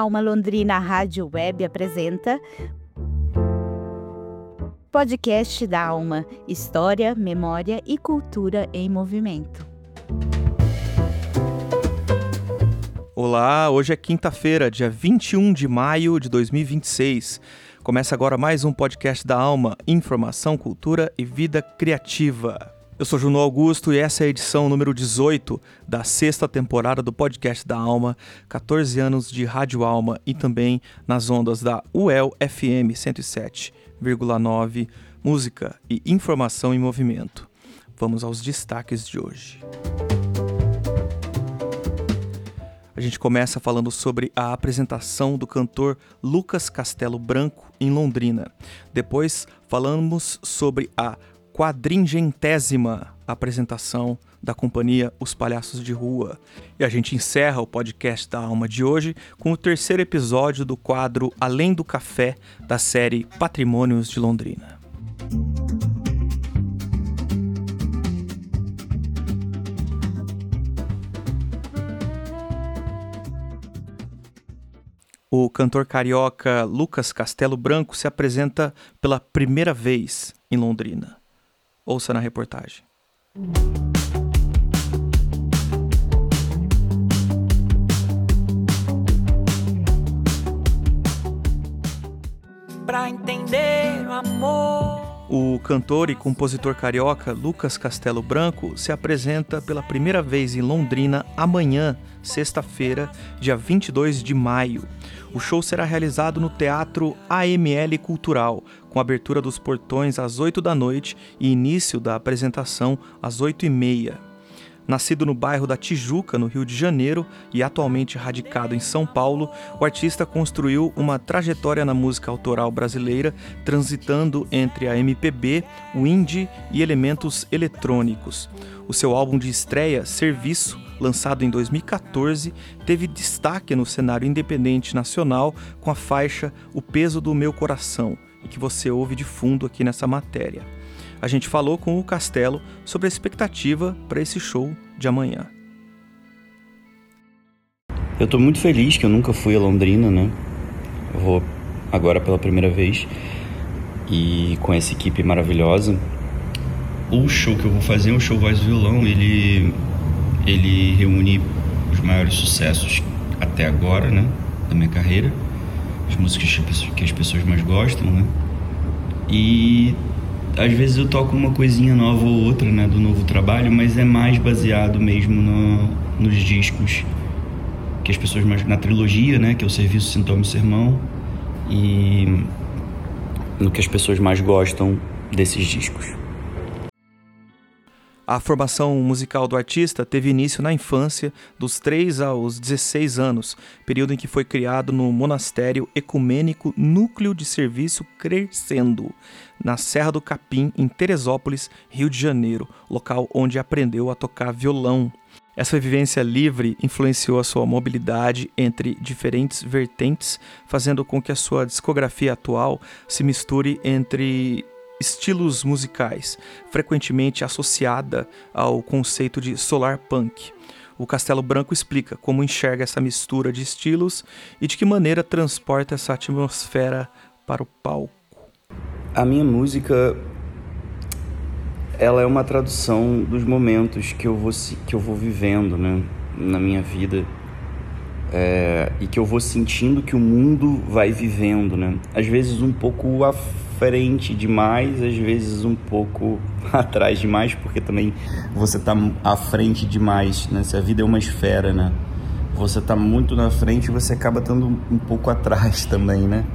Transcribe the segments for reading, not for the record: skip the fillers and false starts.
Alma Londrina Rádio Web apresenta Podcast da Alma, História, Memória e Cultura em Movimento. Olá, hoje é quinta-feira, dia 21 de maio de 2026. Começa agora mais um podcast da Alma, Informação, Cultura e Vida Criativa. Eu sou Juno Augusto e essa é a edição número 18 da sexta temporada do podcast da Alma, 14 anos de Rádio Alma e também nas ondas da UEL FM 107,9, música e informação em movimento. Vamos aos destaques de hoje. A gente começa falando sobre a apresentação do cantor Lucas Castelo Branco em Londrina. Depois falamos sobre a 400ª apresentação da companhia Os Palhaços de Rua. E a gente encerra o podcast da Alma de hoje com o terceiro episódio do quadro Além do Café da série Patrimônios de Londrina. O cantor carioca Lucas Castelo Branco se apresenta pela primeira vez em Londrina. Ouça na reportagem. Pra entender o amor. O cantor e compositor carioca Lucas Castelo Branco se apresenta pela primeira vez em Londrina amanhã, sexta-feira, dia 22 de maio. O show será realizado no Teatro AML Cultural, com abertura dos portões às 8 da noite e início da apresentação às 8h30. Nascido no bairro da Tijuca, no Rio de Janeiro, e atualmente radicado em São Paulo, o artista construiu uma trajetória na música autoral brasileira, transitando entre a MPB, o indie e elementos eletrônicos. O seu álbum de estreia, Serviço, lançado em 2014, teve destaque no cenário independente nacional com a faixa O Peso do Meu Coração, e que você ouve de fundo aqui nessa matéria. A gente falou com o Castelo sobre a expectativa para esse show de amanhã. Eu tô muito feliz que eu nunca fui a Londrina, né? Eu vou agora pela primeira vez e com essa equipe maravilhosa. O show que eu vou fazer é um show voz e violão. Ele reúne os maiores sucessos até agora, né? Da minha carreira. As músicas que as pessoas mais gostam, né? E às vezes eu toco uma coisinha nova ou outra, né, do novo trabalho, mas é mais baseado mesmo nos discos que as pessoas mais... Na trilogia, né, que é o Serviço, Sintoma e Sermão, e no que as pessoas mais gostam desses discos. A formação musical do artista teve início na infância, dos 3 aos 16 anos, período em que foi criado no Monastério Ecumênico Núcleo de Serviço Crescendo, na Serra do Capim, em Teresópolis, Rio de Janeiro, local onde aprendeu a tocar violão. Essa vivência livre influenciou a sua mobilidade entre diferentes vertentes, fazendo com que a sua discografia atual se misture entre estilos musicais, frequentemente associada ao conceito de solar punk. O Castelo Branco explica como enxerga essa mistura de estilos e de que maneira transporta essa atmosfera para o palco. A minha música, ela é uma tradução dos momentos que eu vou vivendo, né, na minha vida, e que eu vou sentindo que o mundo vai vivendo, né? Às vezes um pouco à frente demais, às vezes um pouco atrás demais, porque também você tá à frente demais, né? Se a vida é uma esfera, né? Você tá muito na frente e você acaba estando um pouco atrás também, né?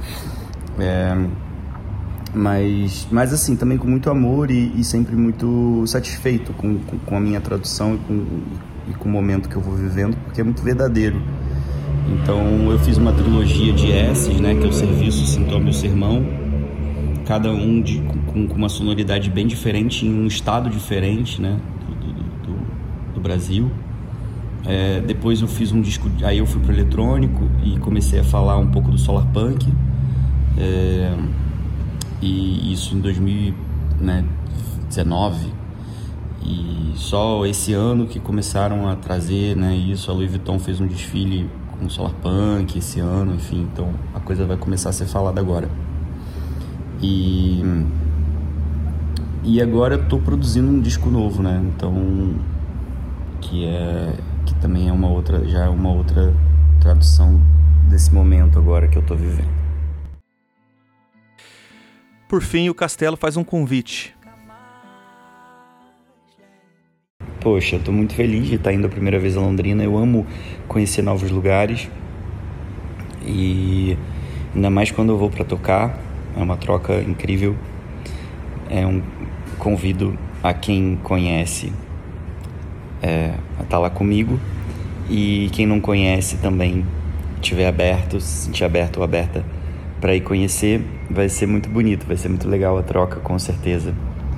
Mas assim, também com muito amor e sempre muito satisfeito com a minha tradução e com o momento que eu vou vivendo, porque é muito verdadeiro. Então eu fiz uma trilogia de S's, né, que é o Serviço, o Sintoma e o Sermão, cada um com uma sonoridade bem diferente, em um estado diferente, né, do Brasil. Depois eu fiz um disco, aí eu fui pro eletrônico e comecei a falar um pouco do solar punk, e isso em 2019. E só esse ano que começaram a trazer, né, isso. A Louis Vuitton fez um desfile um Solar Punk esse ano, enfim, então a coisa vai começar a ser falada agora. E agora eu tô produzindo um disco novo, né? Então, que também já é uma outra tradução desse momento agora que eu tô vivendo. Por fim, o Castelo faz um convite. Poxa, eu tô muito feliz de estar indo a primeira vez a Londrina. Eu amo conhecer novos lugares. E ainda mais quando eu vou para tocar. É uma troca incrível. Convido a quem conhece a estar lá comigo. E quem não conhece também, se sentir aberto ou aberta para ir conhecer, vai ser muito bonito, vai ser muito legal a troca, com certeza.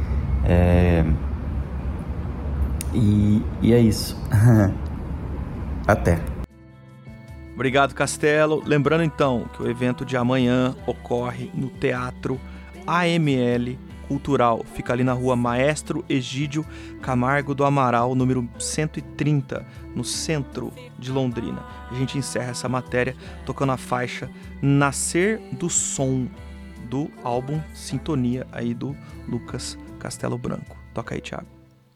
E é isso. Até. Obrigado, Castelo. Lembrando então que o evento de amanhã ocorre no Teatro AML Cultural. Fica ali na rua Maestro Egídio Camargo do Amaral, número 130, no centro de Londrina. A gente encerra essa matéria tocando a faixa Nascer do Som, do álbum Sintonia, aí do Lucas Castelo Branco. Toca aí, Thiago.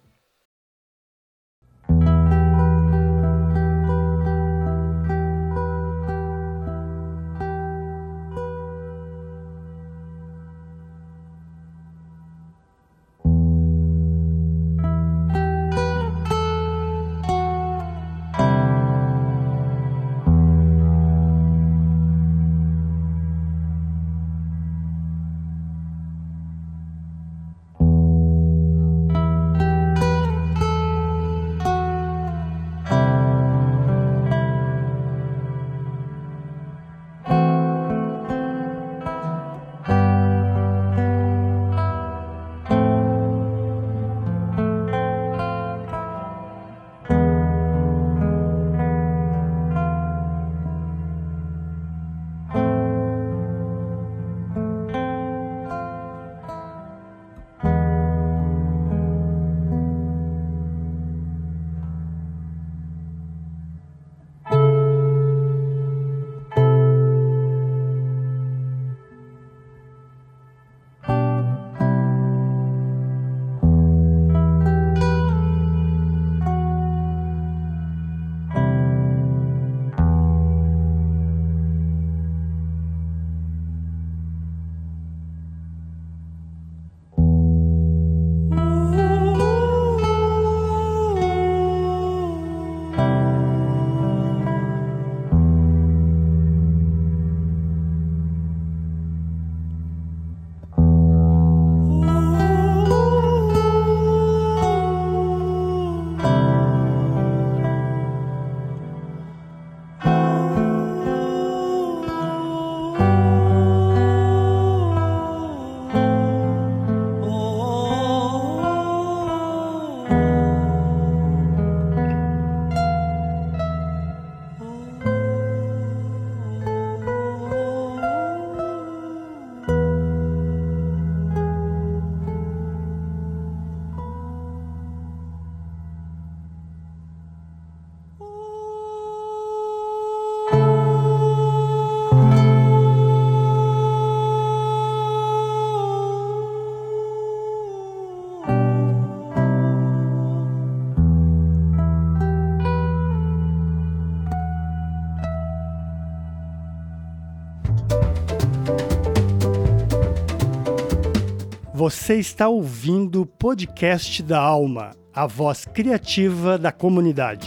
Você está ouvindo o podcast da Alma, a voz criativa da comunidade.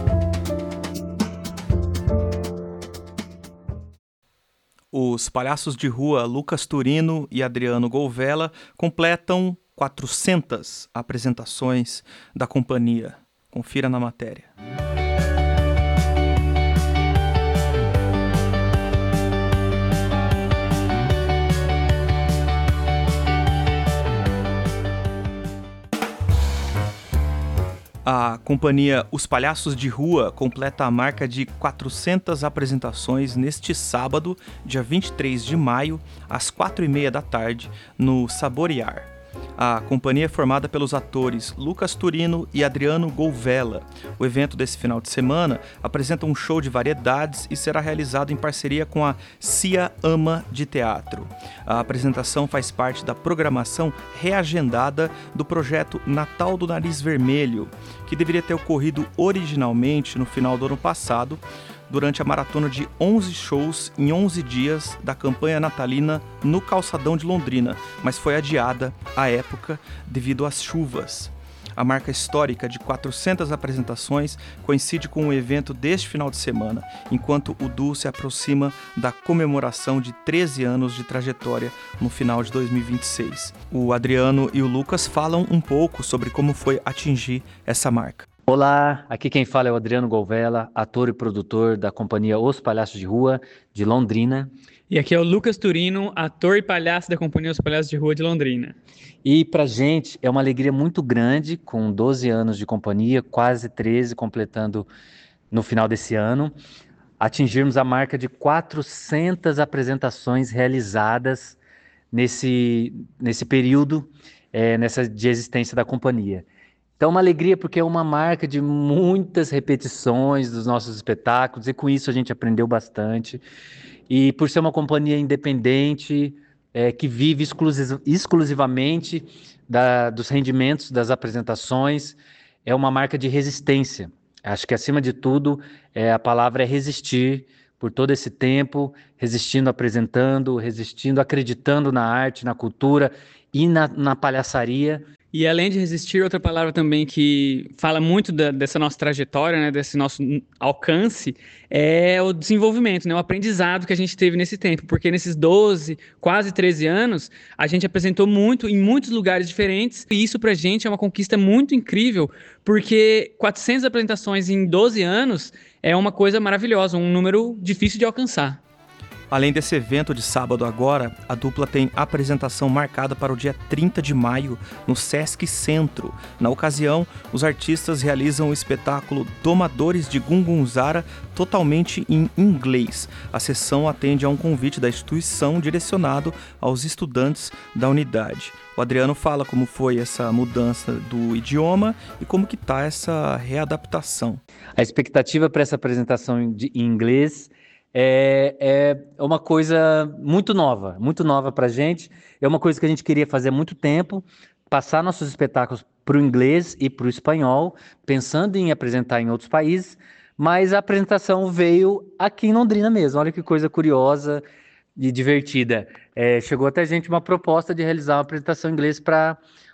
Os palhaços de rua Lucas Turino e Adriano Golvella completam 400 apresentações da companhia. Confira na matéria. A companhia Os Palhaços de Rua completa a marca de 400 apresentações neste sábado, dia 23 de maio, às 4h30 da tarde, no Saborear. A companhia é formada pelos atores Lucas Turino e Adriano Gouvella. O evento desse final de semana apresenta um show de variedades e será realizado em parceria com a Cia Ama de Teatro. A apresentação faz parte da programação reagendada do projeto Natal do Nariz Vermelho, que deveria ter ocorrido originalmente no final do ano passado, durante a maratona de 11 shows em 11 dias da campanha natalina no Calçadão de Londrina, mas foi adiada à época devido às chuvas. A marca histórica de 400 apresentações coincide com o evento deste final de semana, enquanto o duo se aproxima da comemoração de 13 anos de trajetória no final de 2026. O Adriano e o Lucas falam um pouco sobre como foi atingir essa marca. Olá, aqui quem fala é o Adriano Gouvella, ator e produtor da companhia Os Palhaços de Rua, de Londrina. E aqui é o Lucas Turino, ator e palhaço da companhia Os Palhaços de Rua de Londrina. E pra gente é uma alegria muito grande, com 12 anos de companhia, quase 13, completando no final desse ano, atingirmos a marca de 400 apresentações realizadas nesse período, de existência da companhia. Então, uma alegria porque é uma marca de muitas repetições dos nossos espetáculos e com isso a gente aprendeu bastante. E por ser uma companhia independente, que vive exclusivamente dos rendimentos das apresentações, é uma marca de resistência. Acho que, acima de tudo, a palavra é resistir por todo esse tempo, resistindo, apresentando, resistindo, acreditando na arte, na cultura e na palhaçaria. E além de resistir, outra palavra também que fala muito dessa nossa trajetória, né, desse nosso alcance, é o desenvolvimento, né, o aprendizado que a gente teve nesse tempo. Porque nesses 12, quase 13 anos, a gente apresentou muito em muitos lugares diferentes. E isso pra gente é uma conquista muito incrível, porque 400 apresentações em 12 anos é uma coisa maravilhosa, um número difícil de alcançar. Além desse evento de sábado agora, a dupla tem apresentação marcada para o dia 30 de maio no Sesc Centro. Na ocasião, os artistas realizam o espetáculo Domadores de Gungunzara totalmente em inglês. A sessão atende a um convite da instituição direcionado aos estudantes da unidade. O Adriano fala como foi essa mudança do idioma e como que está essa readaptação. A expectativa para essa apresentação em inglês é uma coisa muito nova para a gente. É uma coisa que a gente queria fazer há muito tempo, passar nossos espetáculos para o inglês e para o espanhol, pensando em apresentar em outros países, mas a apresentação veio aqui em Londrina mesmo. Olha que coisa curiosa e divertida. Chegou até a gente uma proposta de realizar uma apresentação em inglês para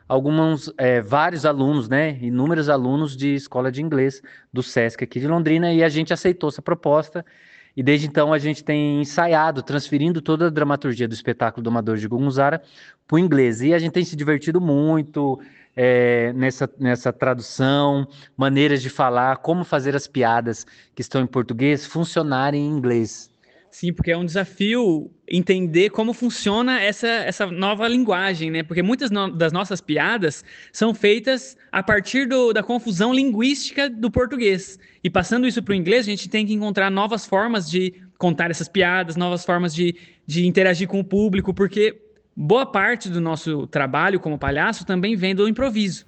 vários alunos, né? Inúmeros alunos de escola de inglês do Sesc aqui de Londrina, e a gente aceitou essa proposta. E desde então a gente tem ensaiado, transferindo toda a dramaturgia do espetáculo Domadores de Gungunzara para o inglês. E a gente tem se divertido muito nessa tradução, maneiras de falar, como fazer as piadas que estão em português funcionarem em inglês. Sim, porque é um desafio entender como funciona essa nova linguagem, né? Porque muitas das nossas piadas são feitas a partir da confusão linguística do português. E passando isso para o inglês, a gente tem que encontrar novas formas de contar essas piadas, novas formas de interagir com o público, porque boa parte do nosso trabalho como palhaço também vem do improviso.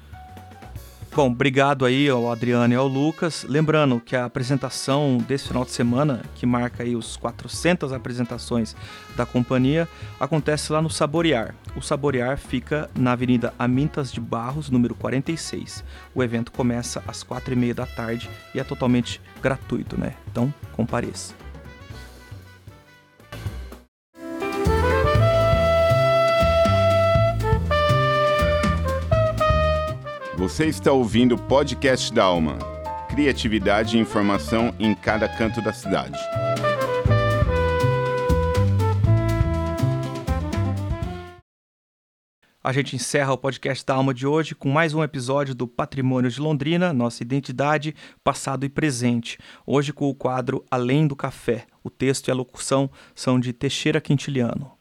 Bom, obrigado aí ao Adriano e ao Lucas. Lembrando que a apresentação desse final de semana, que marca aí os 400 apresentações da companhia, acontece lá no Saborear. O Saborear fica na Avenida Amintas de Barros, número 46. O evento começa às 4h30 da tarde e é totalmente gratuito, né? Então, compareça. Você está ouvindo o podcast da Alma. Criatividade e informação em cada canto da cidade. A gente encerra o podcast da Alma de hoje com mais um episódio do Patrimônio de Londrina, nossa identidade, passado e presente. Hoje com o quadro Além do Café. O texto e a locução são de Teixeira Quintiliano.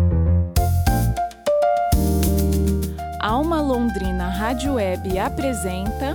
Alma Londrina Rádio Web apresenta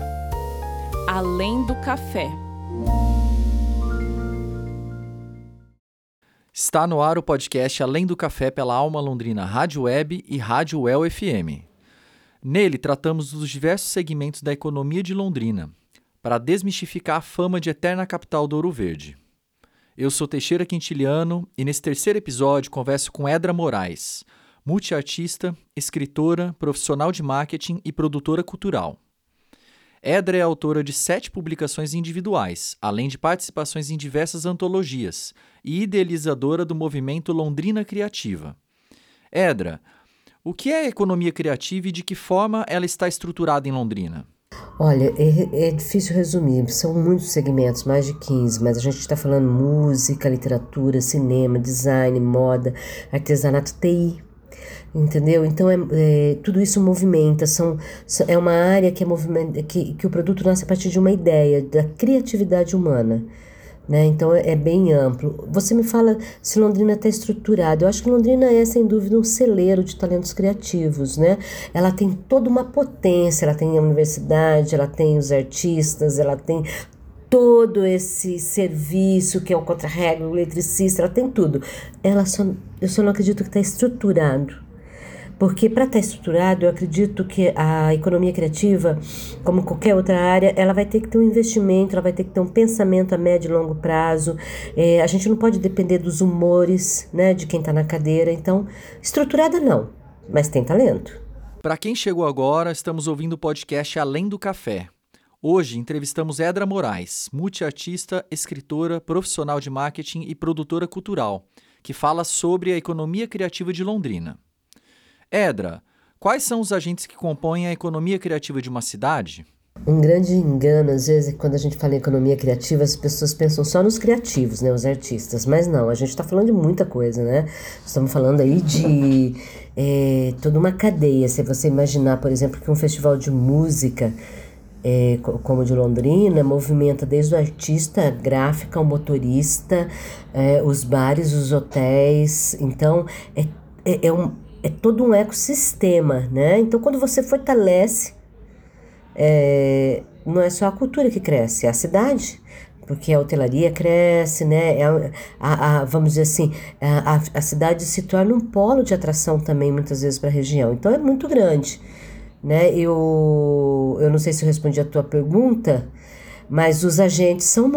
Além do Café. Está no ar o podcast Além do Café pela Alma Londrina Rádio Web e Rádio UEL FM. Nele tratamos dos diversos segmentos da economia de Londrina, para desmistificar a fama de eterna capital do Ouro Verde. Eu sou Teixeira Quintiliano e nesse terceiro episódio converso com Edra Moraes, multiartista, escritora, profissional de marketing e produtora cultural. Edra é autora de 7 publicações individuais, além de participações em diversas antologias, e idealizadora do movimento Londrina Criativa. Edra, o que é a economia criativa e de que forma ela está estruturada em Londrina? Olha, é difícil resumir, são muitos segmentos, mais de 15, mas a gente está falando música, literatura, cinema, design, moda, artesanato, TI. Entendeu? Então, tudo isso movimenta, é uma área que o produto nasce a partir de uma ideia, da criatividade humana, né? Então, é bem amplo. Você me fala se Londrina está estruturada. Eu acho que Londrina é, sem dúvida, um celeiro de talentos criativos, né? Ela tem toda uma potência, ela tem a universidade, ela tem os artistas, ela tem todo esse serviço que é o contra-regra, o eletricista, ela tem tudo. Eu só não acredito que está estruturado. Porque para estar estruturado, eu acredito que a economia criativa, como qualquer outra área, ela vai ter que ter um investimento, ela vai ter que ter um pensamento a médio e longo prazo. A gente não pode depender dos humores, né, de quem está na cadeira. Então, estruturada não, mas tem talento. Para quem chegou agora, estamos ouvindo o podcast Além do Café. Hoje entrevistamos Edra Moraes, multiartista, escritora, profissional de marketing e produtora cultural, que fala sobre a economia criativa de Londrina. Edra, quais são os agentes que compõem a economia criativa de uma cidade? Um grande engano, às vezes, quando a gente fala em economia criativa, as pessoas pensam só nos criativos, né, os artistas, mas não, a gente está falando de muita coisa, né? Estamos falando aí de toda uma cadeia. Se você imaginar, por exemplo, que um festival de música como o de Londrina, movimenta desde o artista, a gráfica, o motorista, os bares, os hotéis. Então, é todo um ecossistema, né? Então, quando você fortalece, não é só a cultura que cresce, é a cidade, porque a hotelaria cresce, né? Vamos dizer assim, a cidade se torna um polo de atração também, muitas vezes, para a região. Então, é muito grande, né? Eu não sei se eu respondi a tua pergunta, mas os agentes são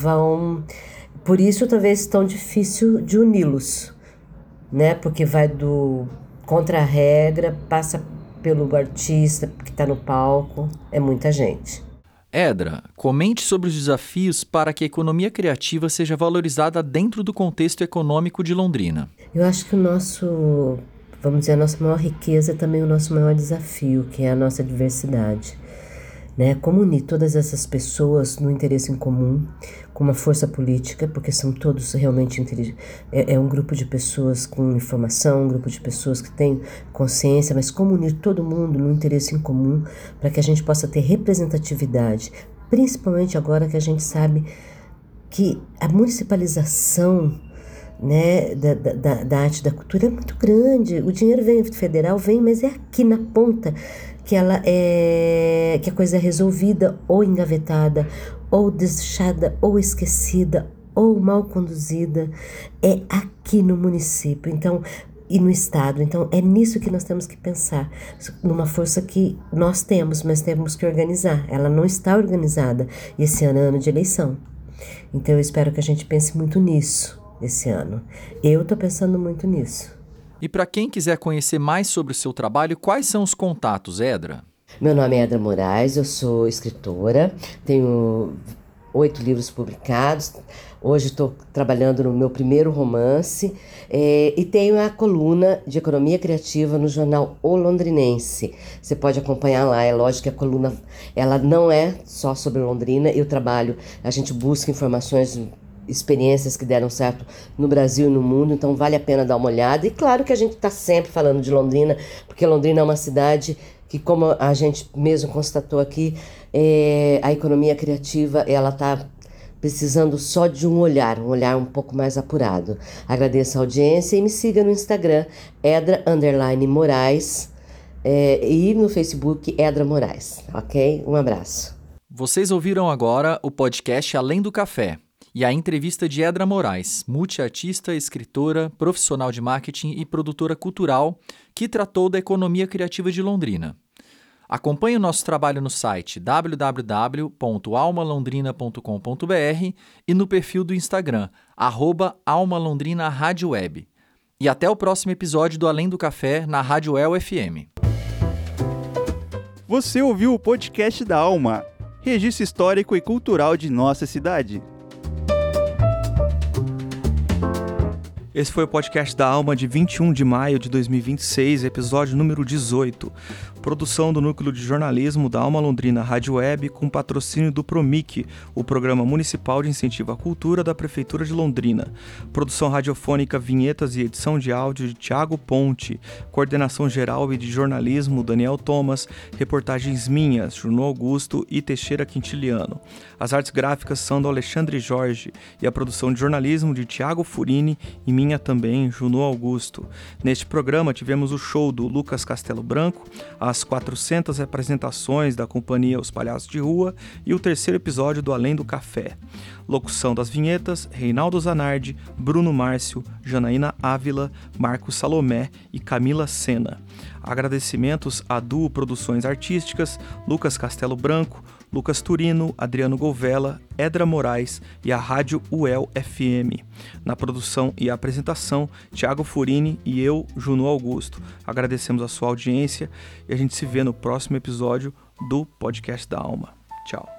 por isso talvez tão difícil de uni-los, né? Porque vai do contra a regra, passa pelo artista que está no palco, é muita gente. Edra, comente sobre os desafios para que a economia criativa seja valorizada dentro do contexto econômico de Londrina. Eu acho que a nossa maior riqueza é também o nosso maior desafio, que é a nossa diversidade, né? Como unir todas essas pessoas no interesse em comum, com uma força política, porque são todos realmente inteligentes. É um grupo de pessoas com informação, um grupo de pessoas que têm consciência, mas como unir todo mundo no interesse em comum para que a gente possa ter representatividade, principalmente agora que a gente sabe que a municipalização, né, da arte e da cultura é muito grande. O dinheiro federal vem, mas é aqui na ponta que a coisa é resolvida ou engavetada, ou deixada, ou esquecida, ou mal conduzida. É aqui no município, então, e no estado. Então, é nisso que nós temos que pensar, numa força que nós temos, mas temos que organizar. Ela não está organizada, e esse ano é ano de eleição. Então, eu espero que a gente pense muito nisso esse ano. Eu estou pensando muito nisso. E para quem quiser conhecer mais sobre o seu trabalho, quais são os contatos, Edra? Meu nome é Edra Moraes, eu sou escritora, tenho 8 livros publicados. Hoje estou trabalhando no meu primeiro romance e tenho a coluna de economia criativa no jornal O Londrinense. Você pode acompanhar lá, é lógico que a coluna ela não é só sobre Londrina. A gente busca informações, experiências que deram certo no Brasil e no mundo, então vale a pena dar uma olhada. E claro que a gente está sempre falando de Londrina, porque Londrina é uma cidade que, como a gente mesmo constatou aqui, a economia criativa ela está precisando só de um olhar um pouco mais apurado. Agradeço a audiência e me siga no Instagram, Edra_Moraes, e no Facebook, Edra Moraes, ok? Um abraço. Vocês ouviram agora o podcast Além do Café. E a entrevista de Edra Moraes, multiartista, escritora, profissional de marketing e produtora cultural, que tratou da economia criativa de Londrina. Acompanhe o nosso trabalho no site www.almalondrina.com.br e no perfil do Instagram, @almalondrinaradioweb. E até o próximo episódio do Além do Café na Rádio El-FM. Você ouviu o podcast da Alma, registro histórico e cultural de nossa cidade. Esse foi o podcast da Alma de 21 de maio de 2026, episódio número 18. Produção do Núcleo de Jornalismo da Alma Londrina Rádio Web com patrocínio do PROMIC, o Programa Municipal de Incentivo à Cultura da Prefeitura de Londrina. Produção radiofônica, vinhetas e edição de áudio de Thiago Ponte. Coordenação geral e de jornalismo Daniel Thomas. Reportagens minhas, Juno Augusto e Teixeira Quintiliano. As artes gráficas são do Alexandre Jorge e a produção de jornalismo de Thiago Furini e minha também, Juno Augusto. Neste programa tivemos o show do Lucas Castelo Branco, as 400 representações da companhia Os Palhaços de Rua e o terceiro episódio do Além do Café. Locução das vinhetas, Reinaldo Zanardi, Bruno Márcio, Janaína Ávila, Marcos Salomé e Camila Sena. Agradecimentos a Duo Produções Artísticas, Lucas Castelo Branco, Lucas Turino, Adriano Govella, Edra Moraes e a Rádio UEL-FM. Na produção e apresentação, Thiago Furini e eu, Juno Augusto. Agradecemos a sua audiência e a gente se vê no próximo episódio do Podcast da Alma. Tchau.